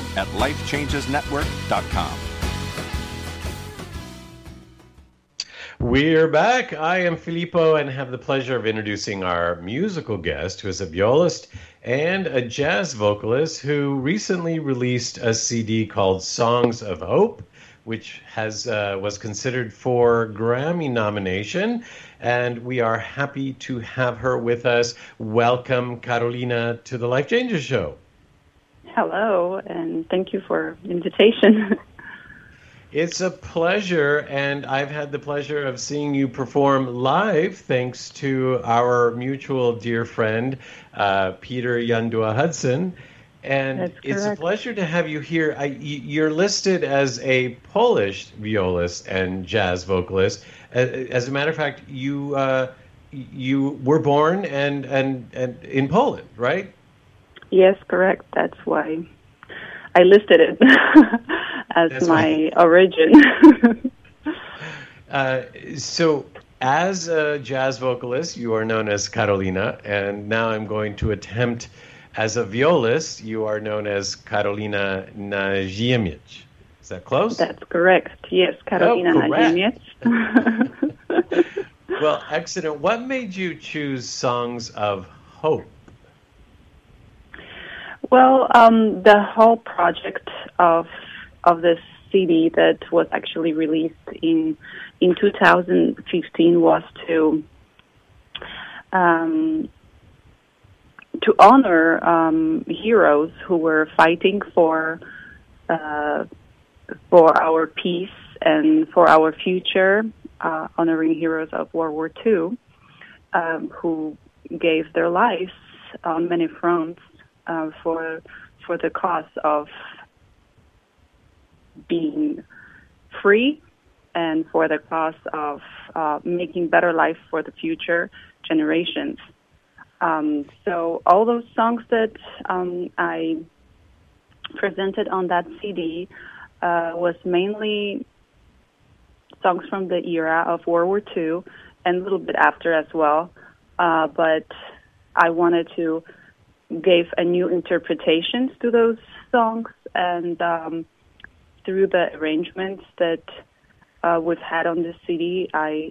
info@lifechangesnetwork.com. We're back. I am Filippo and have the pleasure of introducing our musical guest, who is a violist and a jazz vocalist who recently released a CD called Songs of Hope, which was considered for Grammy nomination. And we are happy to have her with us. Welcome, Carolina, to the Life Changes Show. Hello, and thank you for the invitation. It's a pleasure, and I've had the pleasure of seeing you perform live thanks to our mutual dear friend, Peter Yandua Hudson. And it's a pleasure to have you here. You're listed as a Polish violist and jazz vocalist. As a matter of fact, you were born and in Poland, right? Yes, correct. That's why I listed it as my origin. So as a jazz vocalist, you are known as Carolina, and now I'm going to attempt as a violist, you are known as Carolina Naziemiec. Is that close? That's correct. Yes, Carolina Naziemiec. Well, excellent. What made you choose Songs of Hope? Well, the whole project of this CD that was actually released in 2015 was to honor heroes who were fighting for our peace and for our future, honoring heroes of World War II who gave their lives on many fronts for the cause of being free and for the cause of making better life for the future generations. So all those songs that I presented on that CD was mainly songs from the era of World War II and a little bit after as well. But I wanted to give a new interpretations to those songs, and through the arrangements that we've had on this CD, I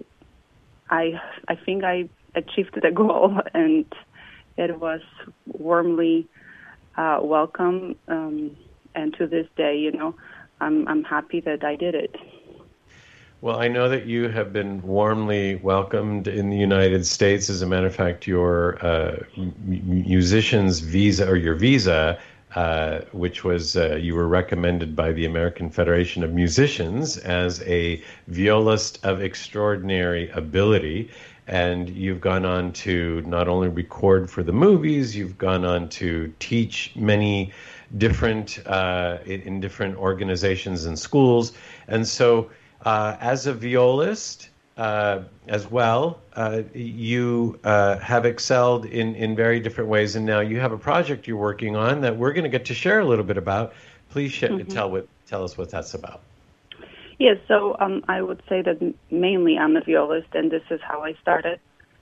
think I achieved the goal, and it was warmly welcome. And to this day, I'm happy that I did it. Well, I know that you have been warmly welcomed in the United States. As a matter of fact, your musician's visa, or your visa, which was you were recommended by the American Federation of Musicians as a violist of extraordinary ability. And you've gone on to not only record for the movies, you've gone on to teach many different in different organizations and schools. And so as a violist as well, you have excelled in very different ways. And now you have a project you're working on that we're going to get to share a little bit about. Please tell us what that's about. Yes, so I would say that mainly I'm a violist, and this is how I started.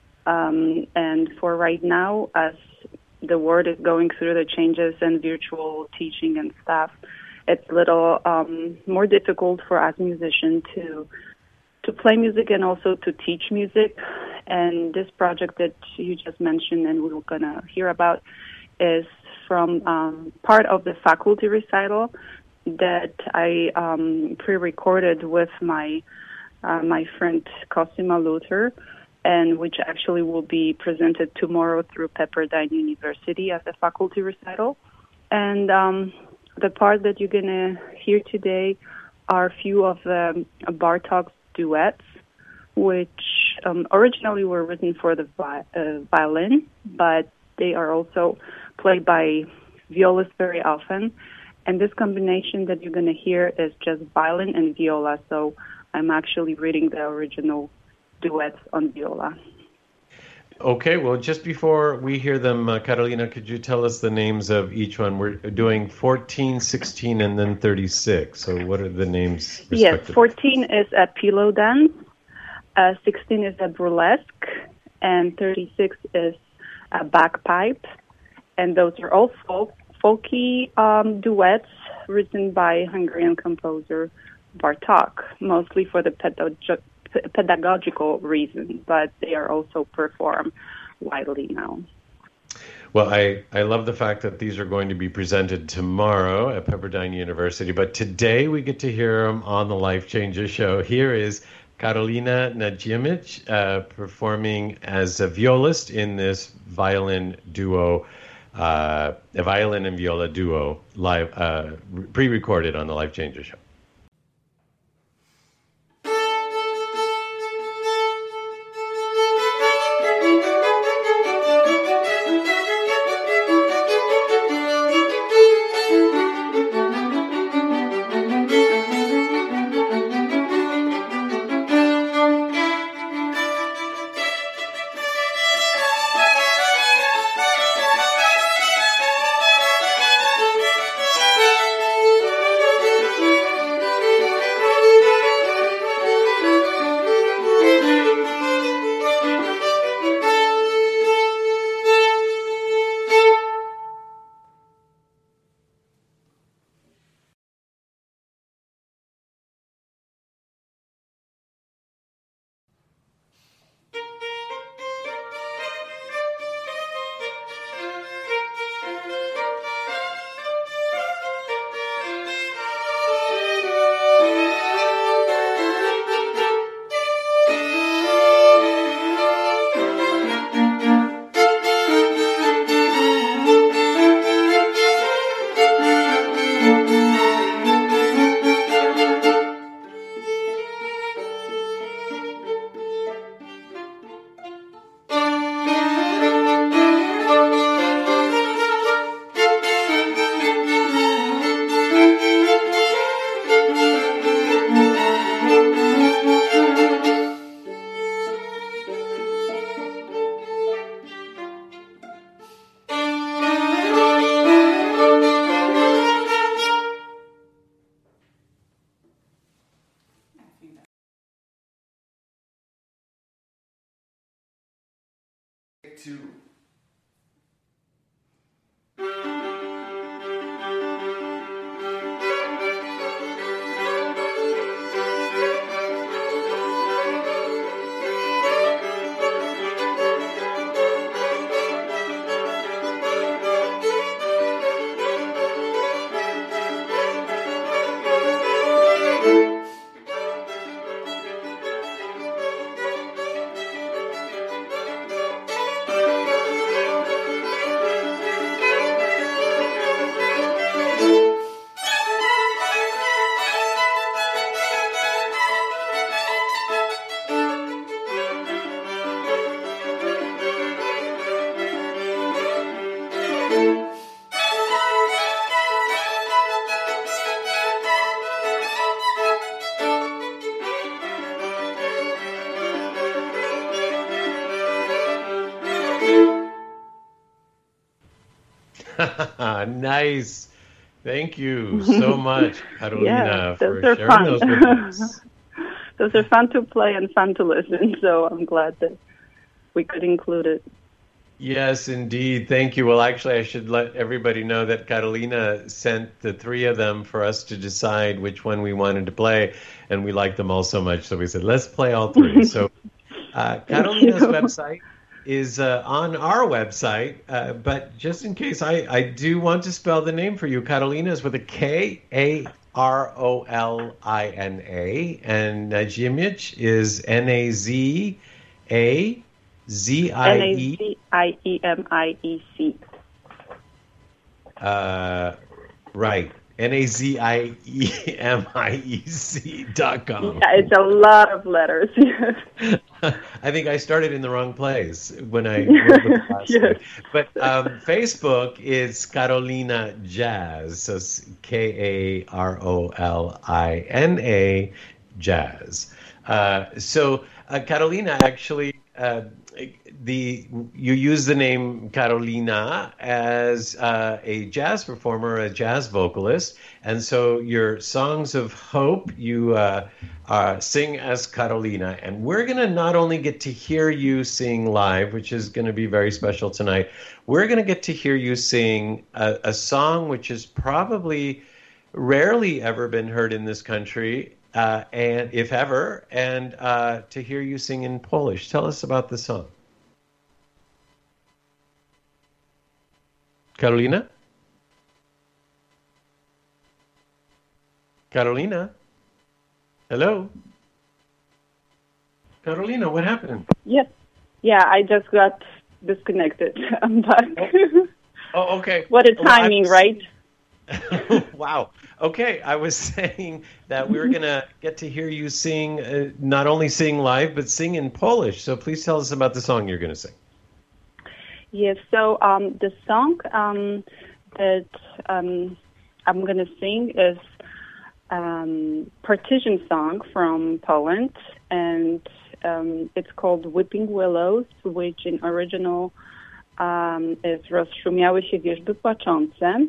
And for right now, as the world is going through the changes and virtual teaching and stuff, it's a little more difficult for us musicians to play music and also to teach music. And this project that you just mentioned and we were going to hear about is from part of the faculty recital that I pre-recorded with my friend Cosima Luther, and which actually will be presented tomorrow through Pepperdine University as a faculty recital. And the part that you're going to hear today are a few of the Bartók's duets, which originally were written for the violin, but they are also played by violists very often. And this combination that you're going to hear is just violin and viola, so I'm actually reading the original duets on viola. Okay, well, just before we hear them, Carolina, could you tell us the names of each one? We're doing 14, 16, and then 36. So what are the names? Yes, 14 is a pillow dance, 16 is a burlesque, and 36 is a bagpipe. And those are all folky duets written by Hungarian composer Bartók, mostly for the pedagogical reason, but they are also performed widely now. Well, I love the fact that these are going to be presented tomorrow at Pepperdine University, but today we get to hear them on the Life Changes show. Here is Karolina Nadziemic performing as a violist in this violin duo, a violin and viola duo, live pre-recorded on the Life Changes show. Two. Nice. Thank you so much, Karolina, for those sharing fun. those with us. Those are fun to play and fun to listen, so I'm glad that we could include it. Yes, indeed. Thank you. Well, actually, I should let everybody know that Karolina sent the three of them for us to decide which one we wanted to play, and we liked them all so much, so we said, let's play all three. So Karolina's website is on our website, but just in case, I do want to spell the name for you. Karolina is with a K-A-R-O-L-I-N-A, and Nadziemic is N-A-Z-A-Z-I-E. N-A-Z-I-E-M-I-E-C. Right. NAZIEMIEC.com. Yeah, it's a lot of letters. I think I started in the wrong place when I wrote the last Yes. week. But Facebook is Karolina Jazz. So Karolina Jazz. So Karolina, actually, you use the name Karolina as a jazz performer, a jazz vocalist, and so your songs of hope you sing as Karolina. And we're going to not only get to hear you sing live, which is going to be very special tonight, we're going to get to hear you sing a song which has probably rarely ever been heard in this country, and if ever, and to hear you sing in Polish. Tell us about the song. Carolina? Carolina? Hello? Carolina, what happened? Yes. Yeah, I just got disconnected. I'm back. Oh, okay. What a timing, right? Wow. Okay, I was saying that we were going to get to hear you sing, not only sing live, but sing in Polish. So please tell us about the song you're going to sing. Yes, so the song that I'm going to sing is partition song from Poland, and it's called Weeping Willows, which in original is Rozszumiały się wierzby płaczące.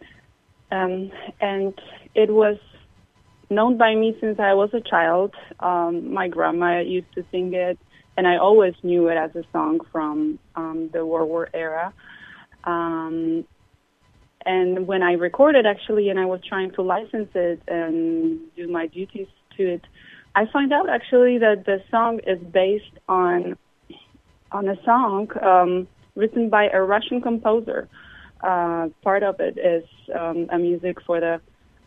And it was known by me since I was a child. My grandma used to sing it, and I always knew it as a song from the World War era. And when I recorded, actually, and I was trying to license it and do my duties to it, I find out, actually, that the song is based on a song written by a Russian composer. Part of it is a music for the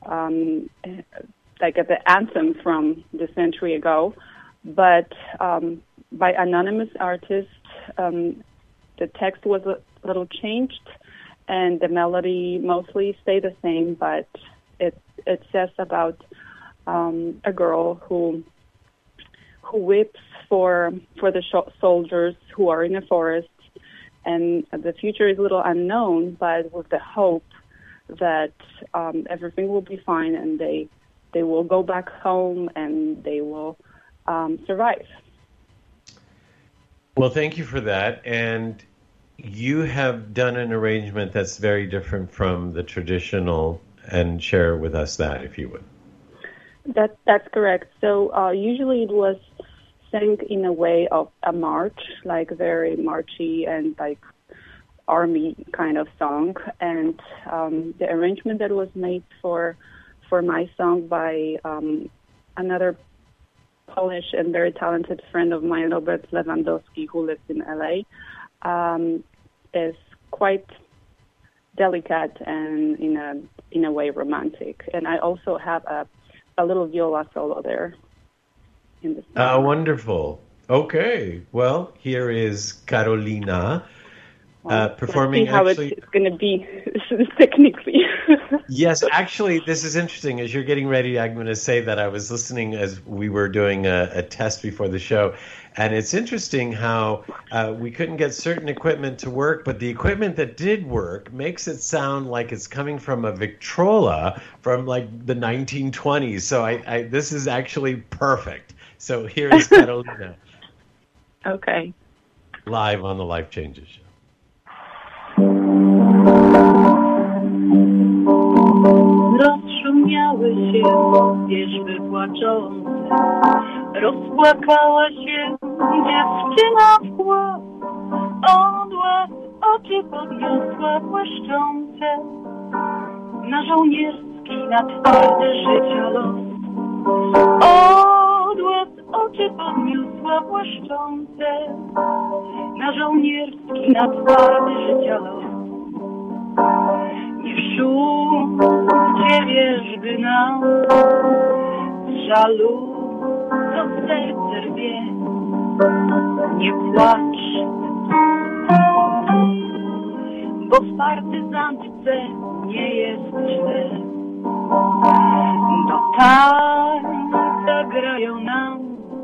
the anthem from the century ago, but by anonymous artist. The text was a little changed, and the melody mostly stayed the same. But it says about a girl who weeps for the soldiers who are in the forest. And the future is a little unknown, but with the hope that everything will be fine and they will go back home and they will survive. Well, thank you for that. And you have done an arrangement that's very different from the traditional, and share with us that, if you would. That's correct. So usually it was sang in a way of a march, like very marchy and like army kind of song. And the arrangement that was made for my song by another Polish and very talented friend of mine, Robert Lewandowski, who lives in LA, is quite delicate and in a way romantic. And I also have a little viola solo there. Wonderful. Okay. Well, here is Carolina performing. Let's see how it's going to be technically. Yes, actually, this is interesting. As you're getting ready, I'm going to say that I was listening as we were doing a test before the show. And it's interesting how we couldn't get certain equipment to work, but the equipment that did work makes it sound like it's coming from a Victrola from like the 1920s. So this is actually perfect. So here's Carolina. Okay. Live on the Life Changes Show. Rozszumiały się wierzby płaczące, rozpłakała się dziewczyna w głos, od łez oczy podniosła błyszczące, na żołnierski, na twardy życia los. Od łez oczy podniosła błyszczące, na żołnierski, na twardy życia los. Nie szumcie wierzby nam, żalu, co serce rwie. Nie płacz, bo w partyzantce nie jest źle. Do tańca grają nam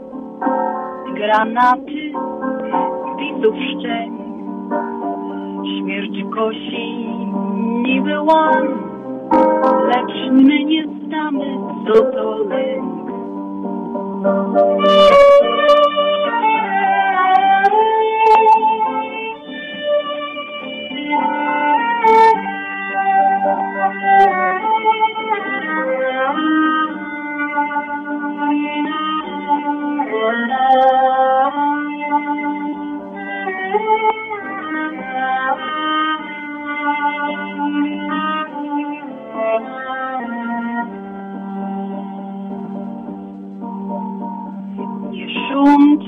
granaty widzów szczęk. Śmierć kosi niby łan, lecz my nie znamy, co to lęk.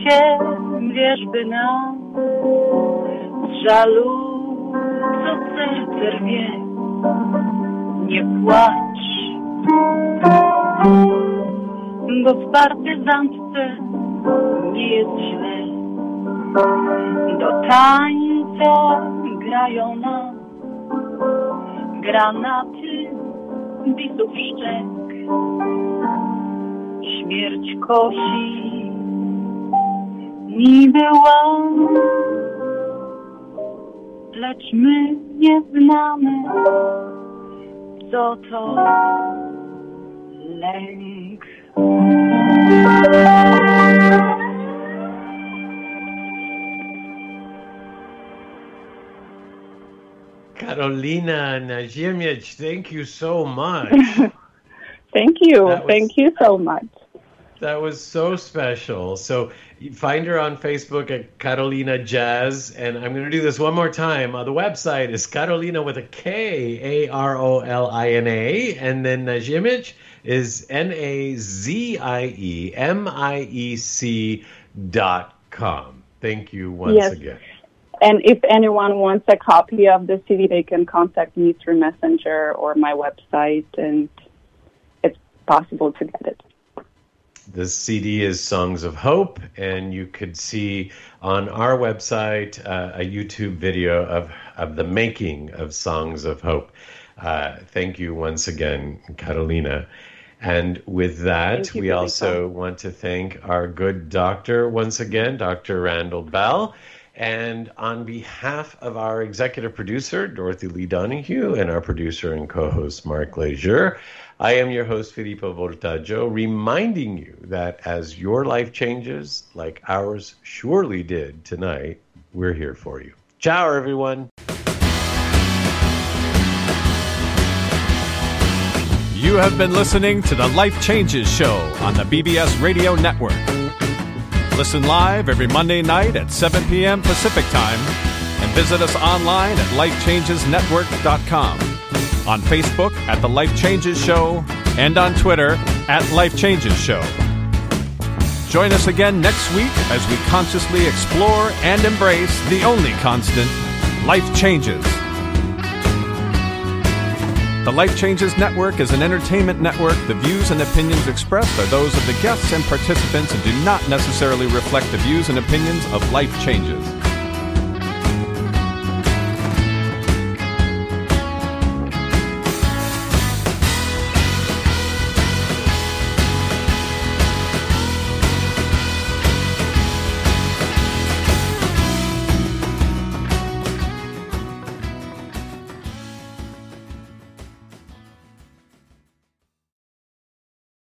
się wierzby nam, z żalu, co serce rwie, nie płacz, bo w partyzantce nie jest źle. Do tańca grają nam granaty bisów szczęk. Śmierć kosi niby łam, lecz my nie znamy, co to lęk. Karolina Naziemiec, thank you so much. Thank you. Thank you so much. That was so special. So you find her on Facebook at Karolina Jazz. And I'm going to do this one more time. The website is Karolina with a K, Arolina. And then Naziemiec is NAZIEMIEC.com. Thank you once again. And if anyone wants a copy of the CD, they can contact me through Messenger or my website, and it's possible to get it. The CD is Songs of Hope, and you could see on our website a YouTube video of the making of Songs of Hope. Thank you once again, Karolina. And with that, we also want to thank our good doctor once again, Dr. Randall Bell. And on behalf of our executive producer, Dorothy Lee Donahue, and our producer and co-host, Mark Lejeune, I am your host, Filippo Voltaggio, reminding you that as your life changes, like ours surely did tonight, we're here for you. Ciao, everyone. You have been listening to the Life Changes Show on the BBS Radio Network. Listen live every Monday night at 7 p.m. Pacific Time and visit us online at lifechangesnetwork.com, on Facebook at The Life Changes Show, and on Twitter at Life Changes Show. Join us again next week as we consciously explore and embrace the only constant, life changes. The Life Changes Network is an entertainment network. The views and opinions expressed are those of the guests and participants and do not necessarily reflect the views and opinions of Life Changes.